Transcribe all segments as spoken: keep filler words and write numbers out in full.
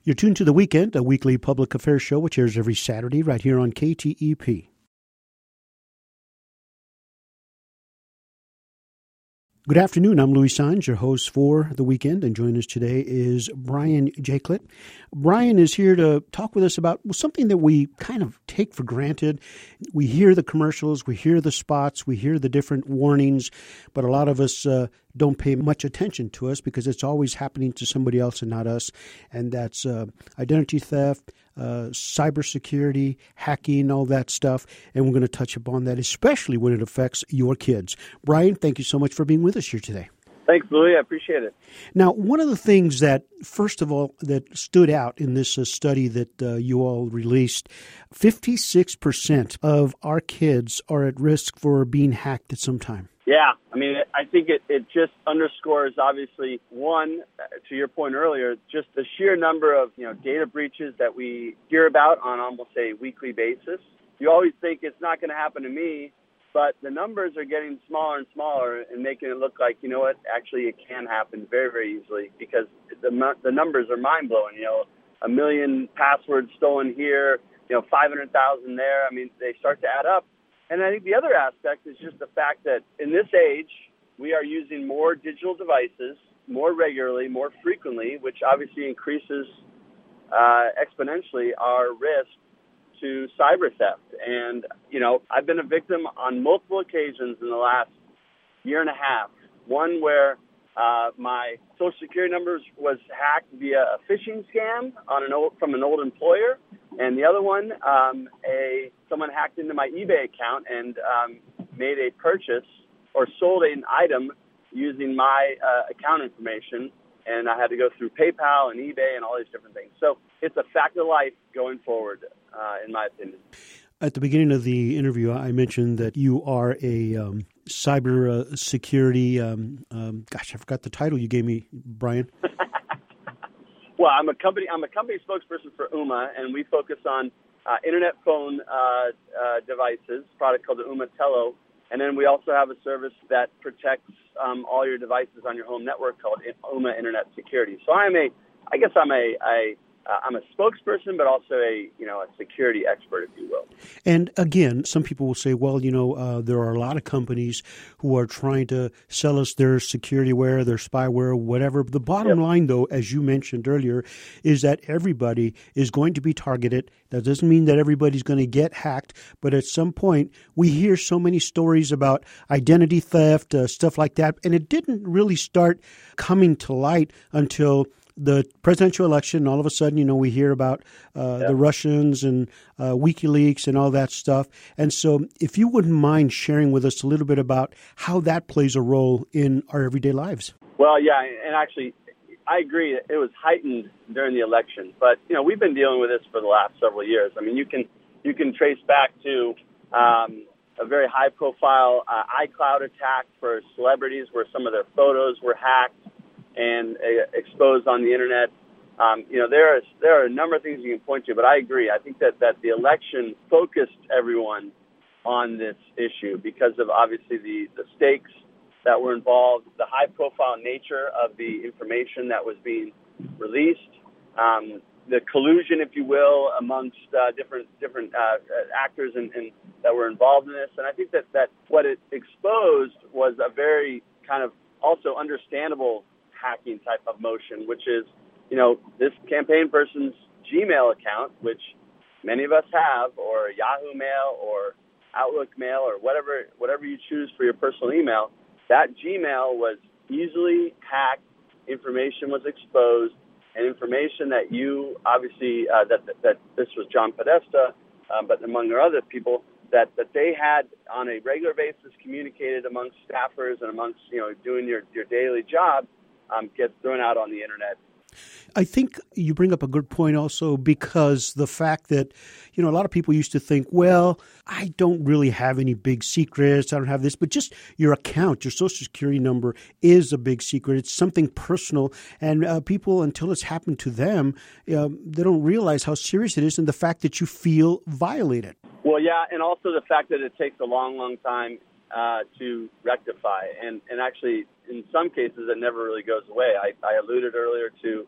You're tuned to The Weekend, a weekly public affairs show which airs every Saturday right here on K T E P. Good afternoon. I'm Louis Saenz, your host for The Weekend, and joining us today is Brian Jaklett. Brian is here to talk with us about something that we kind of take for granted. We hear the commercials, we hear the spots, we hear the different warnings, but a lot of us uh, don't pay much attention to us because it's always happening to somebody else and not us, and that's uh, identity theft, uh, cybersecurity, hacking, all that stuff, and we're going to touch upon that, especially when it affects your kids. Brian, thank you so much for being with us here today. Thanks, Louis. I appreciate it. Now, one of the things that, first of all, that stood out in this uh, study that uh, you all released, fifty-six percent of our kids are at risk for being hacked at some time. Yeah, I mean, I think it, it just underscores, obviously, one, to your point earlier, just the sheer number of, you know, data breaches that we hear about on almost a weekly basis. You always think it's not going to happen to me, but the numbers are getting smaller and smaller and making it look like, you know what, actually it can happen very, very easily because the the numbers are mind-blowing. You know, a million passwords stolen here, you know, five hundred thousand there. I mean, they start to add up. And I think the other aspect is just the fact that in this age, we are using more digital devices more regularly, more frequently, which obviously increases uh, exponentially our risk to cyber theft. And, you know, I've been a victim on multiple occasions in the last year and a half. One where uh, my Social Security number was hacked via a phishing scam on an old, from an old employer. And the other one, um, a someone hacked into my eBay account and um, made a purchase or sold an item using my uh, account information. And I had to go through PayPal and eBay and all these different things. So it's a fact of life going forward, uh, in my opinion. At the beginning of the interview, I mentioned that you are a um, cyber uh, security, um, um, gosh, I forgot the title you gave me, Brian. Well, I'm a company. I'm a company spokesperson for Ooma, and we focus on uh, internet phone uh, uh, devices. A product called the Ooma Telo, and then we also have a service that protects um, all your devices on your home network called Ooma Internet Security. So I'm a, I guess I'm a, a Uh, I'm a spokesperson, but also a, you know, a security expert, if you will. And again, some people will say, well, you know, uh, there are a lot of companies who are trying to sell us their security-ware, their spyware, whatever. The bottom yep. line, though, as you mentioned earlier, is that everybody is going to be targeted. That doesn't mean that everybody's going to get hacked, but at some point, we hear so many stories about identity theft, uh, stuff like that, and it didn't really start coming to light until the presidential election. All of a sudden, you know, we hear about uh, yeah. the Russians and uh, WikiLeaks and all that stuff. And so if you wouldn't mind sharing with us a little bit about how that plays a role in our everyday lives. Well, yeah, and actually, I agree. It was heightened during the election. But, you know, we've been dealing with this for the last several years. I mean, you can you can trace back to um, a very high-profile uh, iCloud attack for celebrities where some of their photos were hacked and uh, exposed on the internet. Um, you know, there are there are a number of things you can point to, but I agree. I think that, that the election focused everyone on this issue because of obviously the, the stakes that were involved, the high-profile nature of the information that was being released, um, the collusion, if you will, amongst uh, different different uh, actors and, and that were involved in this. And I think that, that what it exposed was a very kind of also understandable hacking type of motion, which is, you know, this campaign person's Gmail account, which many of us have, or Yahoo Mail or Outlook Mail or whatever whatever you choose for your personal email, that Gmail was easily hacked, information was exposed, and information that you obviously, uh, that, that that this was John Podesta, um, but among other people, that, that they had on a regular basis communicated amongst staffers and amongst, you know, doing your, your daily job, Um, gets thrown out on the internet. I think you bring up a good point also because the fact that, you know, a lot of people used to think, well, I don't really have any big secrets. I don't have this, but just your account, your Social Security number is a big secret. It's something personal. And uh, people, until it's happened to them, um, they don't realize how serious it is and the fact that you feel violated. Well, yeah, and also the fact that it takes a long, long time uh, to rectify. And, and actually, in some cases, it never really goes away. I, I alluded earlier to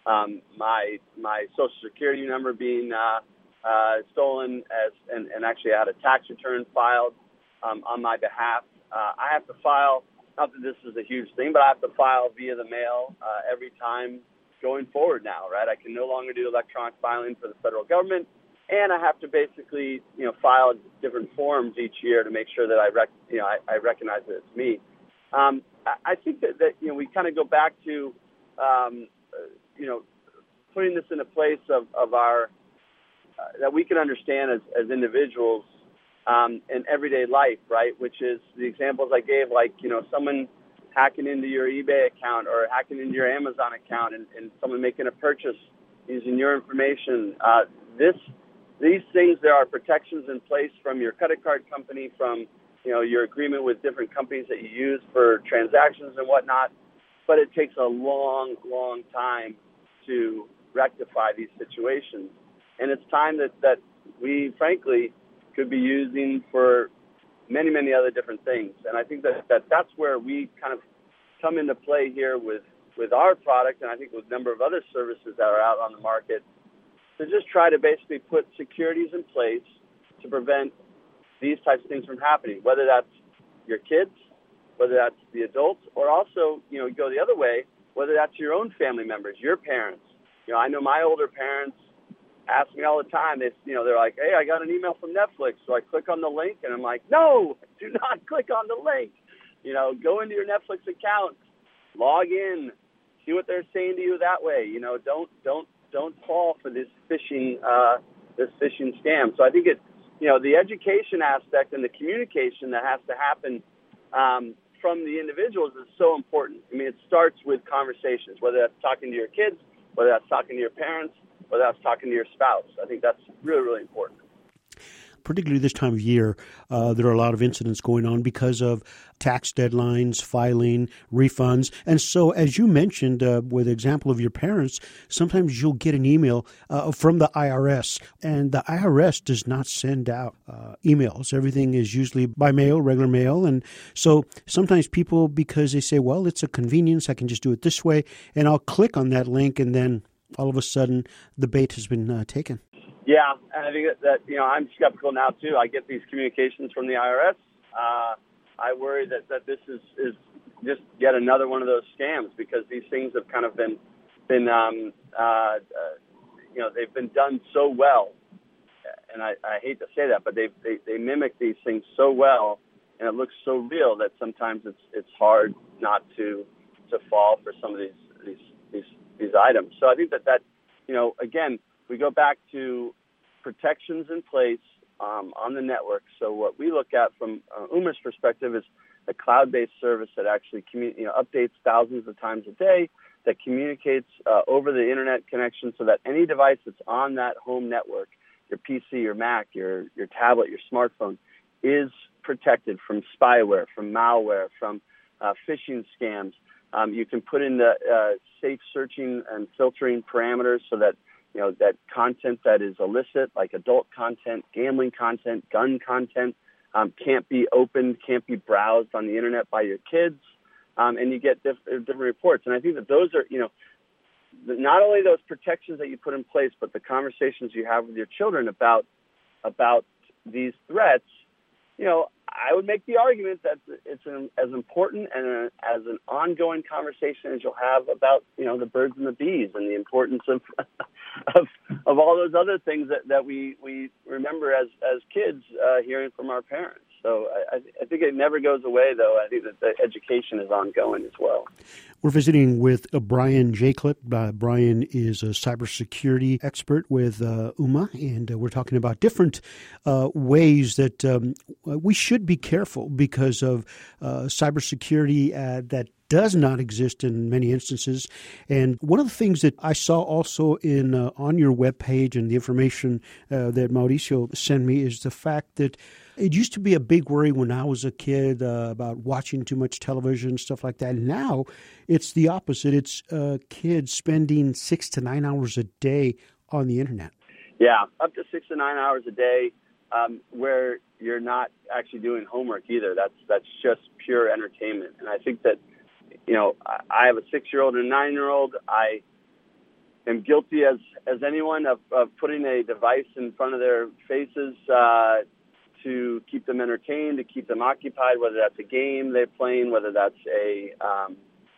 um, my my Social Security number being uh, uh, stolen, as and, and actually I had a tax return filed um, on my behalf. Uh, I have to file, not that this is a huge thing, but I have to file via the mail uh, every time going forward now, right? I can no longer do electronic filing for the federal government, and I have to basically, you know, file different forms each year to make sure that I, rec- you know, I, I recognize that it's me. Um, I, I think that, that, you know, we kind of go back to, um, uh, you know, putting this in a place of, of our, uh, that we can understand as, as individuals um, in everyday life, right? Which is the examples I gave, like, you know, someone hacking into your eBay account or hacking into your Amazon account and, and someone making a purchase using your information. Uh, this, these things, there are protections in place from your credit card company, from, you know, your agreement with different companies that you use for transactions and whatnot. But it takes a long, long time to rectify these situations. And it's time that, that we, frankly, could be using for many, many other different things. And I think that, that that's where we kind of come into play here with, with our product, and I think with a number of other services that are out on the market, to just try to basically put securities in place to prevent these types of things from happening, whether that's your kids, whether that's the adults, or also, you know, go the other way, whether that's your own family members, your parents. You know, I know my older parents ask me all the time. They, you know, they're like, "Hey, I got an email from Netflix." So I click on the link, and I'm like, "No, do not click on the link. You know, go into your Netflix account, log in, see what they're saying to you that way. You know, don't don't don't fall for this phishing uh, this phishing scam." So I think it, you know, the education aspect and the communication that has to happen um, from the individuals is so important. I mean, it starts with conversations, whether that's talking to your kids, whether that's talking to your parents, whether that's talking to your spouse. I think that's really, really important. Particularly this time of year, uh, there are a lot of incidents going on because of tax deadlines, filing, refunds. And so, as you mentioned, uh, with the example of your parents, sometimes you'll get an email uh, from the I R S, and the I R S does not send out uh, emails. Everything is usually by mail, regular mail. And so sometimes people, because they say, well, it's a convenience, I can just do it this way, and I'll click on that link, and then all of a sudden the bait has been uh, taken. Yeah, and I think that, that, you know, I'm skeptical now, too. I get these communications from the I R S. Uh, I worry that, that this is, is just yet another one of those scams, because these things have kind of been, been um, uh, uh, you know, they've been done so well. And I, I hate to say that, but they, they they mimic these things so well, and it looks so real that sometimes it's it's hard not to to fall for some of these these these, these items. So I think that that, you know, again, we go back to protections in place um, on the network. So what we look at from uh, Ooma's perspective is a cloud-based service that actually commu- you know, updates thousands of times a day, that communicates uh, over the internet connection, so that any device that's on that home network, your P C, your Mac, your your tablet, your smartphone, is protected from spyware, from malware, from uh, phishing scams. Um, you can put in the uh, safe searching and filtering parameters so that, you know, that content that is illicit, like adult content, gambling content, gun content, um, can't be opened, can't be browsed on the internet by your kids, um, and you get diff- different reports. And I think that those are, you know, not only those protections that you put in place, but the conversations you have with your children about about these threats. You know, I would make the argument that it's an, as important and a, as an ongoing conversation as you'll have about, you know, the birds and the bees, and the importance of of, of all those other things that, that we, we remember as as kids uh, hearing from our parents. So I, I think it never goes away, though. I think that the education is ongoing as well. We're visiting with uh, Brian Jaclip. Uh, Brian is a cybersecurity expert with uh, Ooma, and uh, we're talking about different uh, ways that um, we should be careful because of uh, cybersecurity uh, that does not exist in many instances. And one of the things that I saw also in uh, on your webpage and the information uh, that Mauricio sent me is the fact that it used to be a big worry when I was a kid uh, about watching too much television, stuff like that. Now it's the opposite. It's uh, kids spending six to nine hours a day on the internet. Yeah, up to six to nine hours a day, um, where you're not actually doing homework either. That's that's just pure entertainment. And I think that, you know, I have a six-year-old and a nine-year-old. I am guilty as, as anyone of, of putting a device in front of their faces uh, to keep them entertained, to keep them occupied, whether that's a game they're playing, whether that's a um,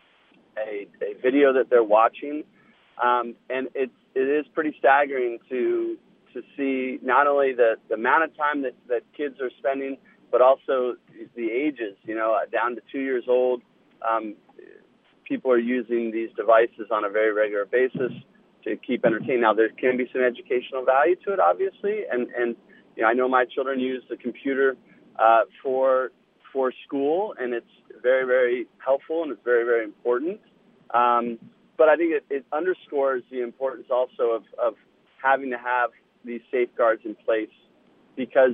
a, a video that they're watching. Um, and it's, it is pretty staggering to to see not only the, the amount of time that, that kids are spending, but also the ages, you know, down to two years old. Um, people are using these devices on a very regular basis to keep entertained. Now, there can be some educational value to it, obviously, and, and you know, I know my children use the computer uh, for for school, and it's very, very helpful, and it's very, very important. Um, but I think it, it underscores the importance also of, of having to have these safeguards in place, because,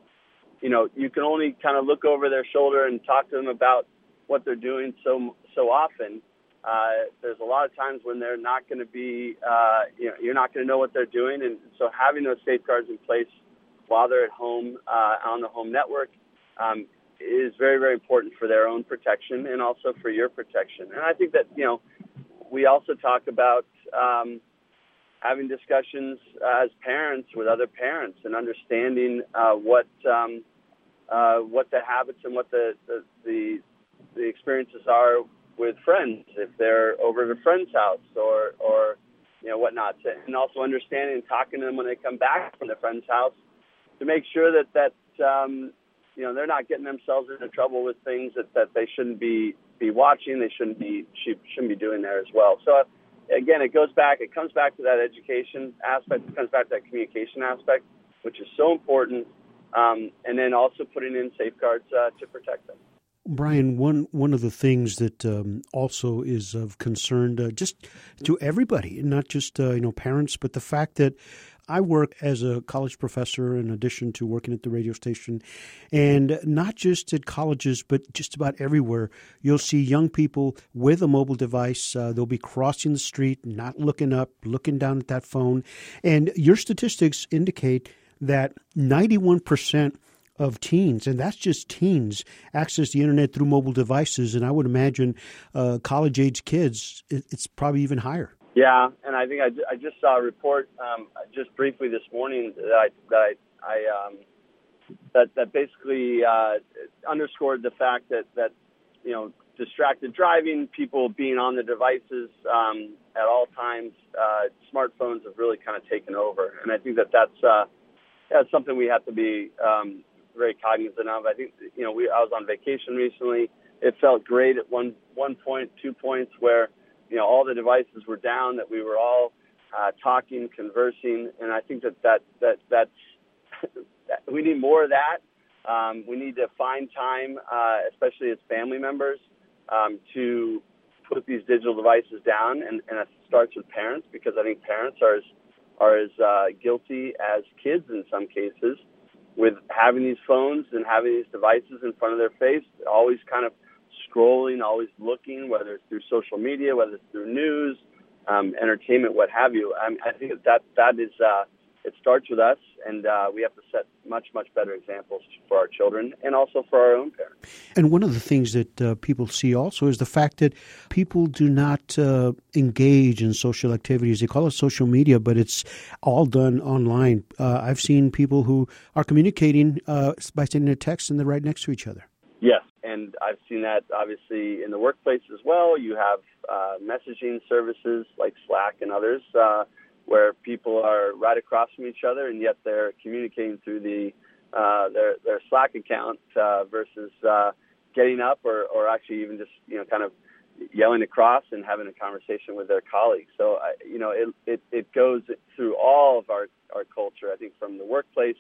you know, you can only kind of look over their shoulder and talk to them about what they're doing so so often. Uh, there's a lot of times when they're not going to be, uh, you know, you're not going to know what they're doing, and so having those safeguards in place while they're at home uh, on the home network um, is very, very important for their own protection and also for your protection. And I think that, you know, we also talk about um, having discussions uh, as parents with other parents and understanding uh, what um, uh, what the habits and what the, the the the experiences are with friends, if they're over at a friend's house or or you know whatnot, and also understanding and talking to them when they come back from their friend's house to make sure that that um, you know they're not getting themselves into trouble with things that, that they shouldn't be be watching, they shouldn't be shouldn't be doing there as well. So. Again, it goes back, it comes back to that education aspect, it comes back to that communication aspect, which is so important, um, and then also putting in safeguards uh, to protect them. Brian, one one of the things that um, also is of concern uh, just to everybody, not just uh, you know parents, but the fact that I work as a college professor in addition to working at the radio station, and not just at colleges, but just about everywhere. You'll see young people with a mobile device. Uh, they'll be crossing the street, not looking up, looking down at that phone. And your statistics indicate that ninety-one percent of teens, and that's just teens, access the internet through mobile devices. And I would imagine uh, college-age kids, it, it's probably even higher. Yeah, and I think I, I just saw a report um, just briefly this morning that I that I, I um, that that basically uh, underscored the fact that, that you know distracted driving, people being on the devices um, at all times, uh, smartphones have really kind of taken over, and I think that that's uh, that's something we have to be um, very cognizant of. I think you know we I was on vacation recently. It felt great at one one point, two points where. You know, all the devices were down, that we were all uh, talking, conversing, and I think that, that, that that's we need more of that. Um, we need to find time, uh, especially as family members, um, to put these digital devices down, and, and it starts with parents, because I think parents are as, are as uh, guilty as kids in some cases with having these phones and having these devices in front of their face, always kind of scrolling, always looking, whether it's through social media, whether it's through news, um, entertainment, what have you. I, mean, I think that that is, uh, it starts with us, and uh, we have to set much, much better examples for our children and also for our own parents. And one of the things that uh, people see also is the fact that people do not uh, engage in social activities. They call it social media, but it's all done online. Uh, I've seen people who are communicating uh, by sending a text and they're right next to each other. Yes. And I've seen that, obviously, in the workplace as well. You have uh, messaging services like Slack and others uh, where people are right across from each other, and yet they're communicating through the uh, their their Slack account uh, versus uh, getting up or, or actually even just, you know, kind of yelling across and having a conversation with their colleagues. So, I, you know, it, it, it goes through all of our, our culture, I think, from the workplace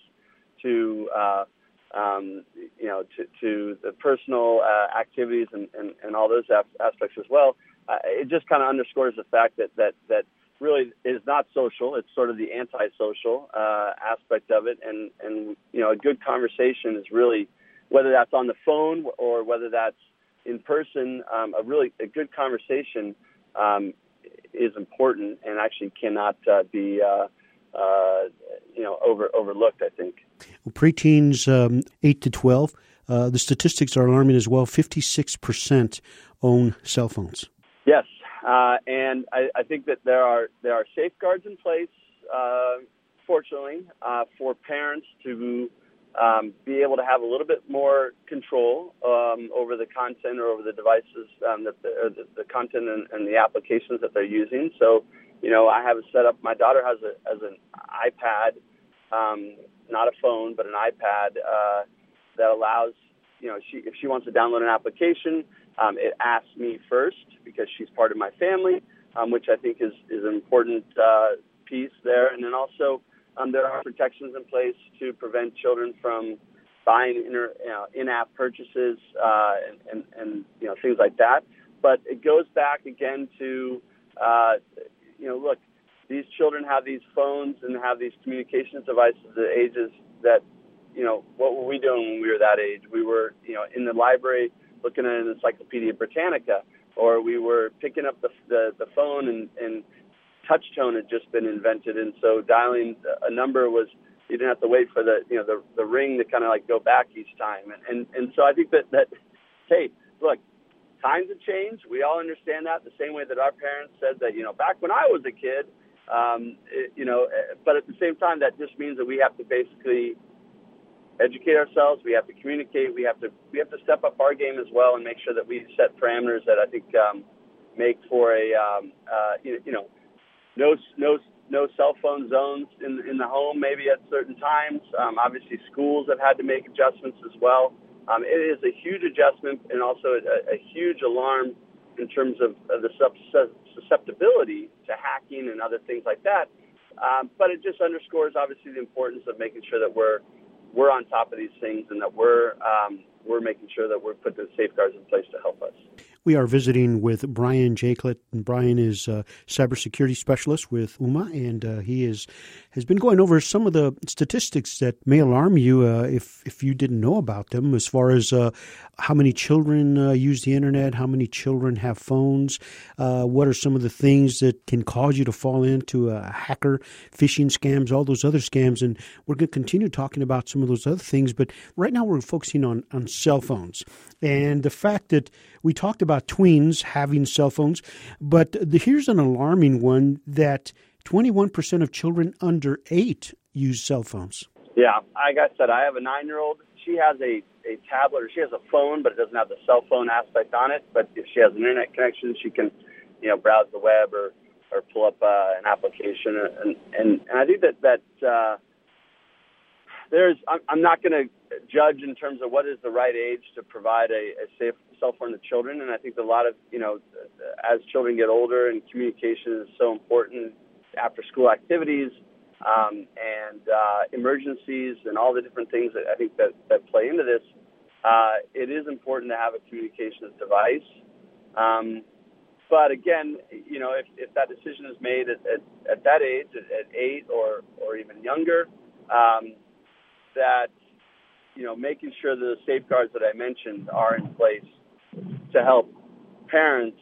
to uh, Um, you know, to, to the personal uh, activities and, and, and all those aspects as well. Uh, it just kind of underscores the fact that, that, that really is not social. It's sort of the anti-social uh, aspect of it. And, and, you know, a good conversation is really, whether that's on the phone or whether that's in person, um, a really a good conversation um, is important and actually cannot uh, be uh, Uh, you know, over, overlooked, I think. Well, preteens um, eight to twelve, uh, the statistics are alarming as well. fifty-six percent own cell phones. Yes, Uh, and I, I think that there are there are safeguards in place, uh, fortunately, uh, for parents to um, be able to have a little bit more control um, over the content or over the devices, um, that the, or the, the content and, and the applications that they're using. So, you know, I have it set up. My daughter has a has an iPad, um, not a phone, but an iPad uh, that allows, you know, she if she wants to download an application, um, it asks me first because she's part of my family, um, which I think is is an important uh, piece there. And then also, Um, there are protections in place to prevent children from buying inter, you know, in-app purchases uh, and, and, and you know things like that. But it goes back again to uh, you know look, these children have these phones and have these communications devices at ages that you know what were we doing when we were that age? We were you know in the library looking at an Encyclopedia Britannica, or we were picking up the the, the phone and, and touch tone had just been invented, and so dialing a number was, you didn't have to wait for the you know the the ring to kind of like go back each time, and and, and so I think that that hey, look, times have changed. We all understand that the same way that our parents said that you know back when I was a kid, um, it, you know, but at the same time that just means that we have to basically educate ourselves. We have to communicate. We have to we have to step up our game as well and make sure that we set parameters that I think um, make for a um, uh, you, you know. No, no, no cell phone zones in in the home. Maybe at certain times. Um, obviously, schools have had to make adjustments as well. Um, it is a huge adjustment and also a, a huge alarm in terms of, of the susceptibility to hacking and other things like that. Um, but it just underscores, obviously, the importance of making sure that we're we're on top of these things and that we're um, we're making sure that we're putting the safeguards in place to help us. We are visiting with Brian Jaklett, and Brian is a cybersecurity specialist with Ooma, and uh, he is has been going over some of the statistics that may alarm you uh, if if you didn't know about them, as far as uh, how many children uh, use the internet, how many children have phones, uh, what are some of the things that can cause you to fall into a hacker, phishing scams, all those other scams, and we're going to continue talking about some of those other things, but right now we're focusing on, on cell phones, and the fact that we talked about tweens having cell phones, but the, here's an alarming one that twenty-one percent of children under eight use cell phones. Yeah, like I said, I have a nine-year-old. She has a, a tablet, or she has a phone, but it doesn't have the cell phone aspect on it. But if she has an internet connection, she can, you know, browse the web or, or pull up uh, an application. And, and, and I think that, that uh, there's, I'm, I'm not going to judge in terms of what is the right age to provide a, a safe cell phone to children. And I think a lot of, you know, as children get older and communication is so important, after school activities um, and uh, emergencies and all the different things that I think that, that play into this, uh, it is important to have a communications device. Um, but again, you know, if, if that decision is made at, at, at that age, at, at eight or, or even younger, um, that, you know, making sure that the safeguards that I mentioned are in place to help parents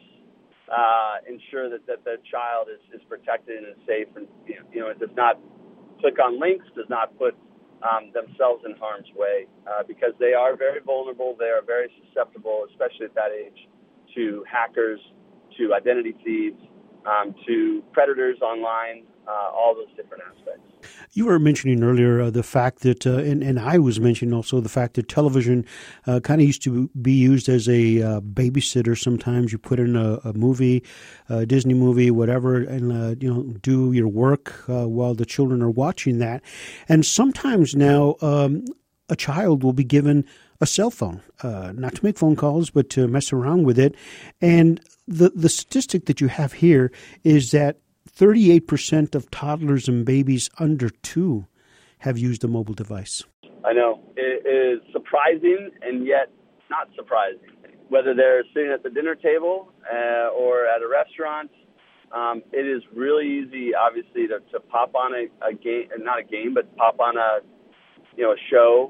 uh, ensure that, that their child is, is protected and is safe, and you know, it does not click on links, does not put um, themselves in harm's way, uh, because they are very vulnerable. They are very susceptible, especially at that age, to hackers, to identity thieves, um, to predators online, uh, all those different aspects. You were mentioning earlier uh, the fact that, uh, and, and I was mentioning also the fact that television uh, kind of used to be used as a uh, babysitter. Sometimes you put in a, a movie, a Disney movie, whatever, and uh, you know, do your work uh, while the children are watching that. And sometimes now um, a child will be given a cell phone, uh, not to make phone calls, but to mess around with it. And the the statistic that you have here is that thirty-eight percent of toddlers and babies under two have used a mobile device. I know. It is surprising and yet not surprising. Whether they're sitting at the dinner table uh, or at a restaurant, um, it is really easy, obviously, to, to pop on a, a game, not a game, but pop on a, you know, a show,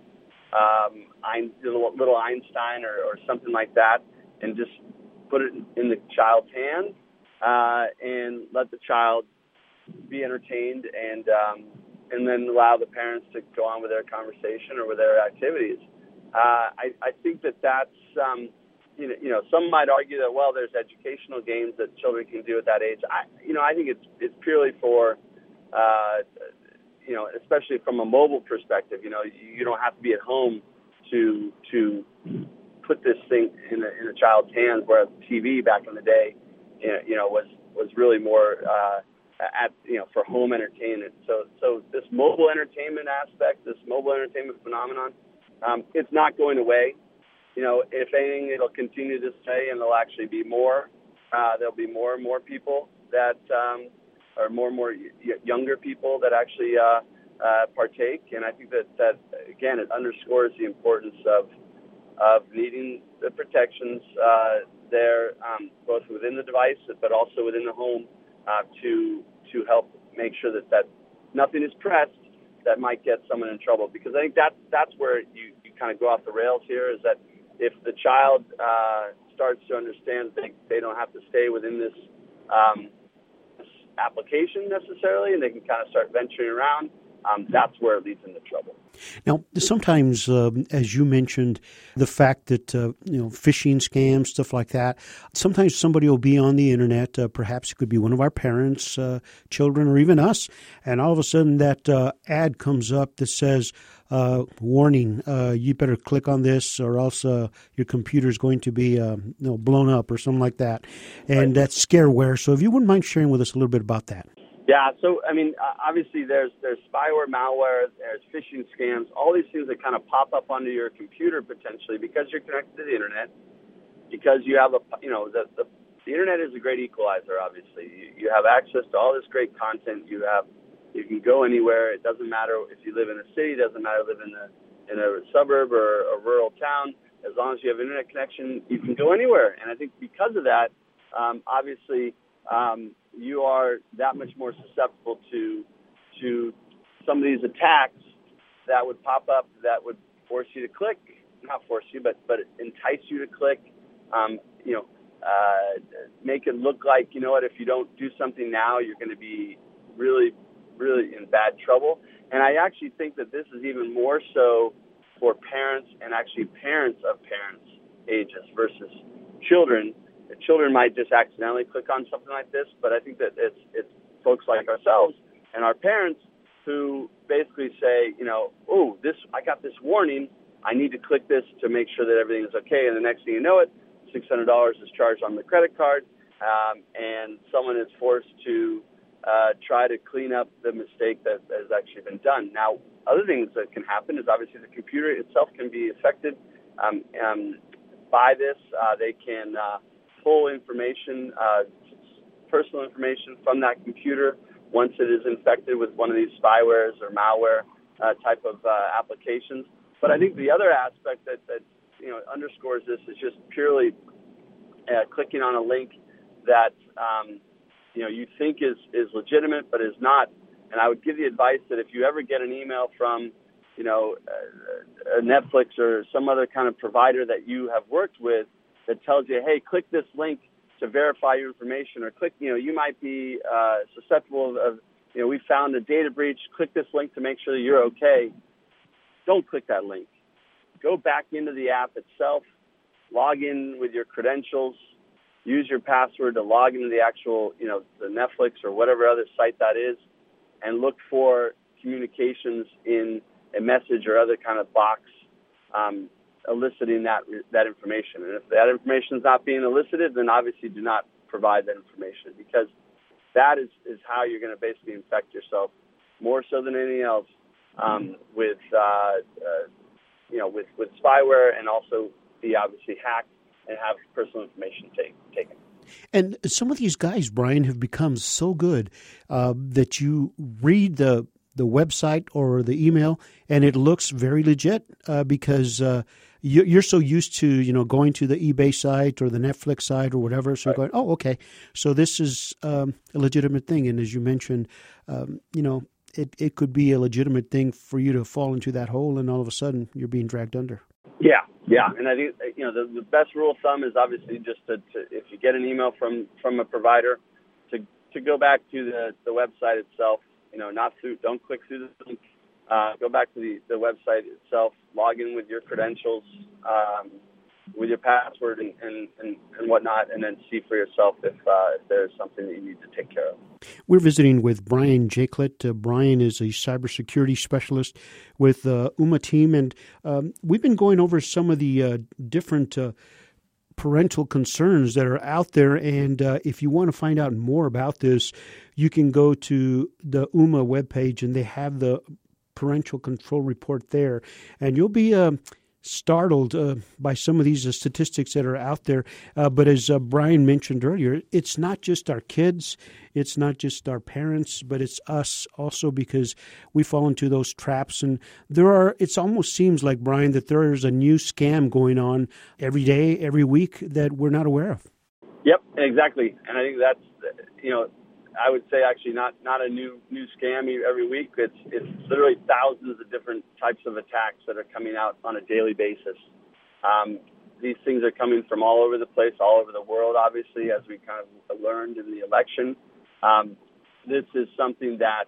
um, Ein, little, little Einstein or, or something like that, and just put it in the child's hand. Uh, and let the child be entertained, and um, and then allow the parents to go on with their conversation or with their activities. Uh, I, I think that that's um, you know, you know, some might argue that, well, there's educational games that children can do at that age. I, you know, I think it's it's purely for, uh, you know, especially from a mobile perspective. You know, you, you don't have to be at home to to put this thing in a, in a child's hands, whereas T V back in the day, you know, was was really more uh, at you know for home entertainment. So so this mobile entertainment aspect, this mobile entertainment phenomenon, um, it's not going away. You know, if anything, it'll continue to stay, and there'll actually be more. Uh, there'll be more and more people that, um, or more and more y- younger people that actually uh, uh, partake. And I think that, that again, it underscores the importance of of needing the protections uh, there, um, both within the device, but also within the home, uh, to to help make sure that, that nothing is pressed that might get someone in trouble. Because I think that that's where you, you kind of go off the rails here, is that if the child uh, starts to understand that they, they don't have to stay within this, um, this application necessarily, and they can kind of start venturing around, um, that's where it leads into trouble. Now, sometimes, um, as you mentioned, the fact that, uh, you know, phishing scams, stuff like that, sometimes somebody will be on the internet, uh, perhaps it could be one of our parents, uh, children, or even us, and all of a sudden that uh, ad comes up that says, uh, warning, uh, you better click on this or else uh, your computer is going to be uh, you know, blown up or something like that. And right. That's scareware. So if you wouldn't mind sharing with us a little bit about that. Yeah, so, I mean, obviously there's there's spyware, malware, there's phishing scams, all these things that kind of pop up onto your computer potentially because you're connected to the internet, because you have a, you know, the, the, the internet is a great equalizer, obviously. You, you have access to all this great content. You have, you can go anywhere. It doesn't matter if you live in a city, it doesn't matter if you live in a, in a suburb or a rural town. As long as you have internet connection, you can go anywhere. And I think because of that, um, obviously, um, you are that much more susceptible to to some of these attacks that would pop up that would force you to click, not force you, but, but entice you to click, um, you know, uh, make it look like, you know what, if you don't do something now, you're going to be really, really in bad trouble. And I actually think that this is even more so for parents and actually parents of parents' ages versus children. Children might just accidentally click on something like this, but I think that it's it's folks like ourselves and our parents who basically say, you know, oh, this I got this warning, I need to click this to make sure that everything is okay, and the next thing you know it, six hundred dollars is charged on the credit card, um, and someone is forced to uh, try to clean up the mistake that has actually been done. Now, other things that can happen is obviously the computer itself can be affected um, um, by this. Uh, they can uh, pull information, uh, personal information from that computer once it is infected with one of these spywares or malware uh, type of uh, applications. But I think the other aspect that, that you know underscores this is just purely uh, clicking on a link that um, you know you think is, is legitimate but is not. And I would give the advice that if you ever get an email from you know uh, Netflix or some other kind of provider that you have worked with that tells you, hey, click this link to verify your information, or click, you know, you might be uh, susceptible of, you know, we found a data breach, click this link to make sure that you're okay. Don't click that link. Go back into the app itself, log in with your credentials, use your password to log into the actual, you know, the Netflix or whatever other site that is, and look for communications in a message or other kind of box um, eliciting that that information. And if that information is not being elicited, then obviously do not provide that information, because that is, is how you're going to basically infect yourself more so than anything else um, with uh, uh, you know with, with spyware, and also be obviously hacked and have personal information take, taken. And some of these guys, Brian, have become so good uh, that you read the the website or the email, and it looks very legit uh, because uh, you, you're so used to, you know, going to the eBay site or the Netflix site or whatever. So right. You're going, oh, okay, so this is um, a legitimate thing. And as you mentioned, um, you know, it, it could be a legitimate thing for you to fall into that hole, and all of a sudden you're being dragged under. Yeah, yeah. And I think, you know, the, the best rule of thumb is obviously just to, to if you get an email from, from a provider, to to go back to the, the website itself. You know, not through, don't click through the link. Uh, go back to the, the website itself, log in with your credentials, um, with your password and, and, and, and whatnot, and then see for yourself if, uh, if there's something that you need to take care of. We're visiting with Brian Jakelet. Uh, Brian is a cybersecurity specialist with the uh, Ooma team, and um, we've been going over some of the uh, different uh, parental concerns that are out there. And uh, if you want to find out more about this, you can go to the Ooma webpage, and they have the parental control report there, and you'll be uh, startled uh, by some of these uh, statistics that are out there. Uh, but as uh, Brian mentioned earlier, it's not just our kids, it's not just our parents, but it's us also, because we fall into those traps. And there are, it almost seems like, Brian, that there is a new scam going on every day, every week that we're not aware of. Yep, exactly. And I think that's, you know, I would say actually not, not a new new scam every week. It's it's literally thousands of different types of attacks that are coming out on a daily basis. Um, these things are coming from all over the place, all over the world, obviously, as we kind of learned in the election. Um, this is something that,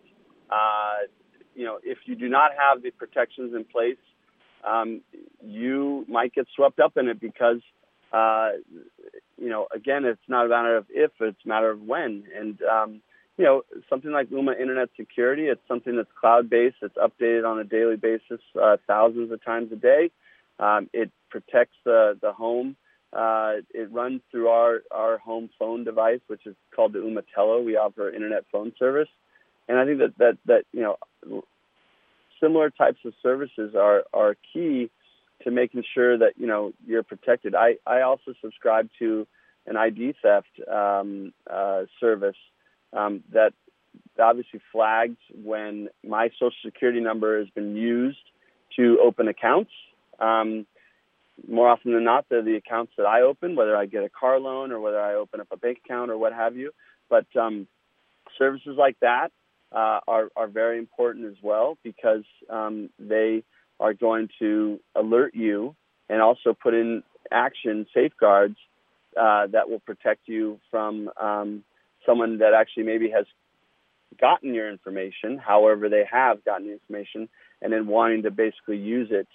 uh, you know, if you do not have the protections in place, um, you might get swept up in it because, uh, you know, again, it's not a matter of if, it's a matter of when. And, um, you know, something like Ooma Internet Security, it's something that's cloud-based. It's updated on a daily basis, uh, thousands of times a day. Um, it protects the, the home. Uh, it runs through our, our home phone device, which is called the Ooma Telo. We offer internet phone service. And I think that, that, that you know, similar types of services are, are key to making sure that, you know, you're protected. I, I also subscribe to an I D theft um, uh, service um, that obviously flags when my Social Security number has been used to open accounts. Um, more often than not, they're the accounts that I open, whether I get a car loan or whether I open up a bank account or what have you. But um, services like that uh, are, are very important as well, because um, they are going to alert you and also put in action safeguards uh, that will protect you from um, someone that actually maybe has gotten your information, however they have gotten the information, and then wanting to basically use it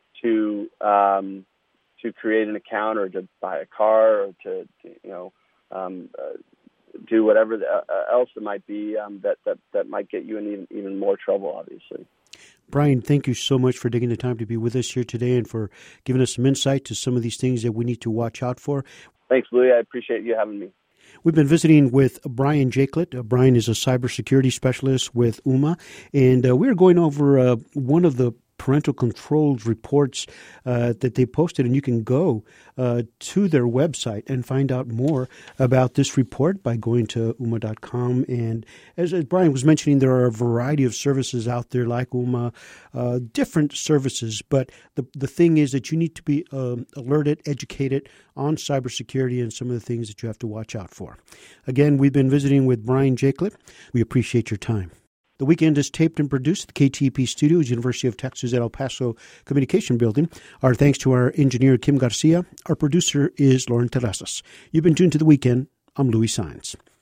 to um, to create an account or to buy a car or to, to you know, um, uh, do whatever the, uh, else it might be um, that, that, that might get you in even, even more trouble, obviously. Brian, thank you so much for taking the time to be with us here today and for giving us some insight to some of these things that we need to watch out for. Thanks, Louis. I appreciate you having me. We've been visiting with Brian Jakelet. Uh, Brian is a cybersecurity specialist with Ooma, and uh, we're going over uh, one of the parental controls reports uh, that they posted, and you can go uh, to their website and find out more about this report by going to ooma dot com. And as, as Brian was mentioning, there are a variety of services out there like Ooma, uh, different services. But the the thing is that you need to be um, alerted, educated on cybersecurity and some of the things that you have to watch out for. Again, we've been visiting with Brian Jakelet. We appreciate your time. The Weekend is taped and produced at the K T E P Studios, University of Texas at El Paso Communication Building. Our thanks to our engineer, Kim Garcia. Our producer is Lauren Terrazas. You've been tuned to The Weekend. I'm Louis Saenz.